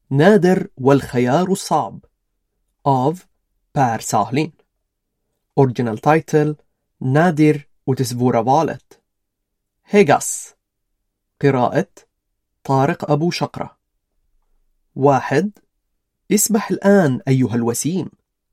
نادر والخيار الصعب av Per Sahlin. Original title نادر وتسفورة valet. هيغاس. قراءة طارق أبو شقرة. 1. اسبح الآن أيها الوسيم.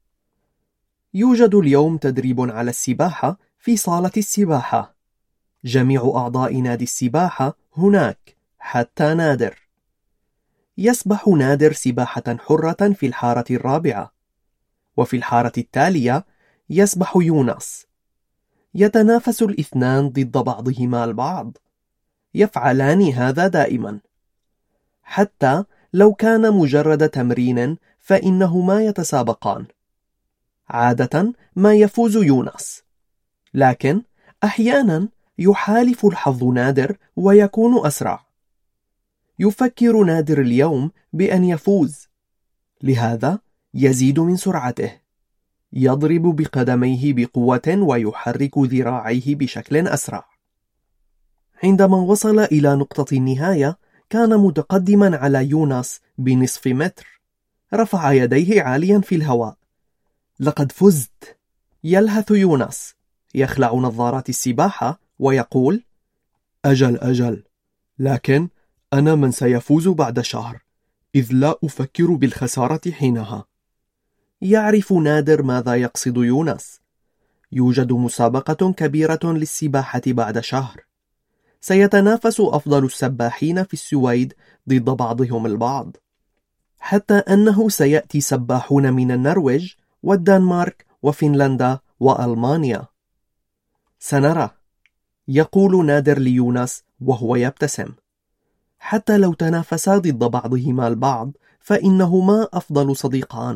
يوجد اليوم تدريب على السباحة في صالة السباحة. جميع أعضاء نادي السباحة هناك حتى نادر. يسبح نادر سباحة حرة في الحارة الرابعة، وفي الحارة التالية يسبح يونس. يتنافس الاثنان ضد بعضهما البعض. يفعلان هذا دائما، حتى لو كان مجرد تمرين فإنهما يتسابقان. عادة ما يفوز يونس، لكن أحيانا يحالف الحظ نادر ويكون أسرع. يفكر نادر اليوم بأن يفوز، لهذا يزيد من سرعته. يضرب بقدميه بقوة ويحرك ذراعيه بشكل أسرع. عندما وصل إلى نقطة النهاية كان متقدما على يونس بنصف متر. رفع يديه عاليا في الهواء. لقد فزت! يلهث يونس، يخلع نظارات السباحة ويقول: أجل، لكن أنا من سيفوز بعد شهر، إذ لا أفكر بالخسارة حينها. يعرف نادر ماذا يقصد يونس. يوجد مسابقة كبيرة للسباحة بعد شهر. سيتنافس أفضل السباحين في السويد ضد بعضهم البعض، حتى أنه سيأتي سباحون من النرويج والدنمارك وفنلندا وألمانيا. سنرى، يقول نادر ليونس وهو يبتسم. حتى لو تنافسا ضد بعضهما البعض فإنهما أفضل صديقان.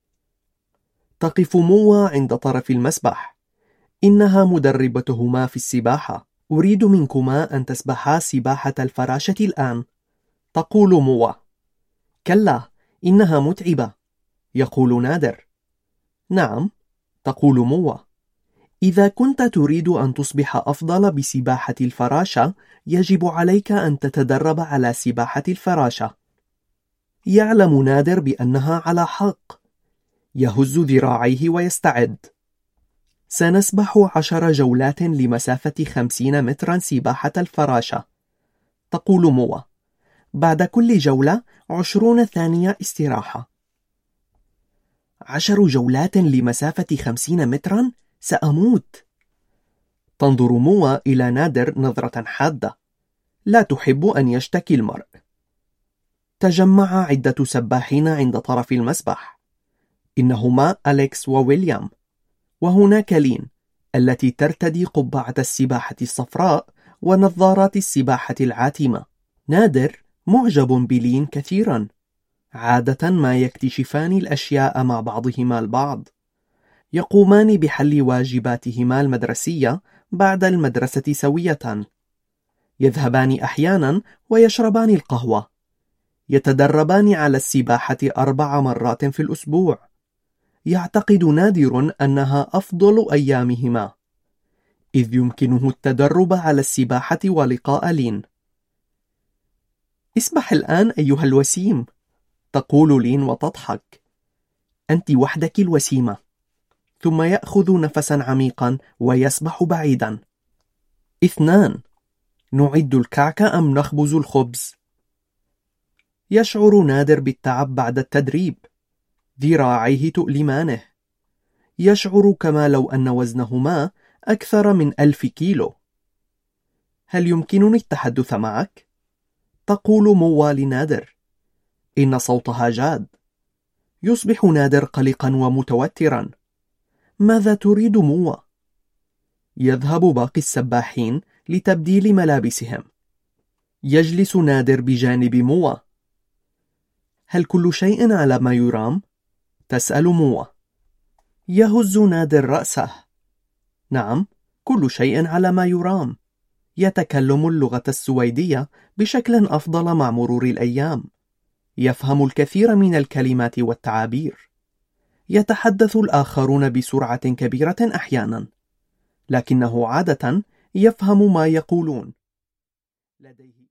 تقف موا عند طرف المسبح. إنها مدربتهما في السباحة. أريد منكما أن تسبحا سباحة الفراشة الآن. تقول موا. كلا، إنها متعبة. يقول نادر. نعم، تقول موا. إذا كنت تريد أن تصبح أفضل بسباحة الفراشة يجب عليك أن تتدرب على سباحة الفراشة. يعلم نادر بأنها على حق. يهز ذراعيه ويستعد. سنسبح 10 جولات لمسافة 50 مترا سباحة الفراشة. تقول موا. بعد كل جولة 20 ثانية استراحة. 10 جولات لمسافة 50 مترا؟ سأموت. تنظر موا إلى نادر نظرة حادة. لا تحب أن يشتكي المرء. تجمع عدة سباحين عند طرف المسبح. إنهما أليكس وويليام، وهناك لين التي ترتدي قبعة السباحة الصفراء ونظارات السباحة العاتمة. نادر معجب بلين كثيرا. عادة ما يكتشفان الأشياء مع بعضهما البعض. يقومان بحل واجباتهما المدرسية بعد المدرسة سوية. يذهبان أحيانا ويشربان القهوة. يتدربان على السباحة 4 مرات في الأسبوع. يعتقد نادر أنها أفضل أيامهما، إذ يمكنه التدرب على السباحة ولقاء لين. اسبح الآن أيها الوسيم. تقول لين وتضحك. أنت وحدك الوسيمة. ثم يأخذ نفسا عميقا ويسبح بعيدا. 2. نعد الكعك أم نخبز الخبز؟ يشعر نادر بالتعب بعد التدريب. ذراعيه تؤلمانه. يشعر كما لو أن وزنهما أكثر من 1000 كيلو. هل يمكنني التحدث معك؟ تقول موا لنادر. إن صوتها جاد. يصبح نادر قلقا ومتوترا. ماذا تريد موا؟ يذهب باقي السباحين لتبديل ملابسهم. يجلس نادر بجانب موا. هل كل شيء على ما يرام؟ تسأل موا. يهز نادر رأسه. نعم، كل شيء على ما يرام. يتكلم اللغة السويدية بشكل أفضل مع مرور الأيام. يفهم الكثير من الكلمات والتعابير. يتحدث الآخرون بسرعة كبيرة أحيانا، لكنه عادة يفهم ما يقولون. لديه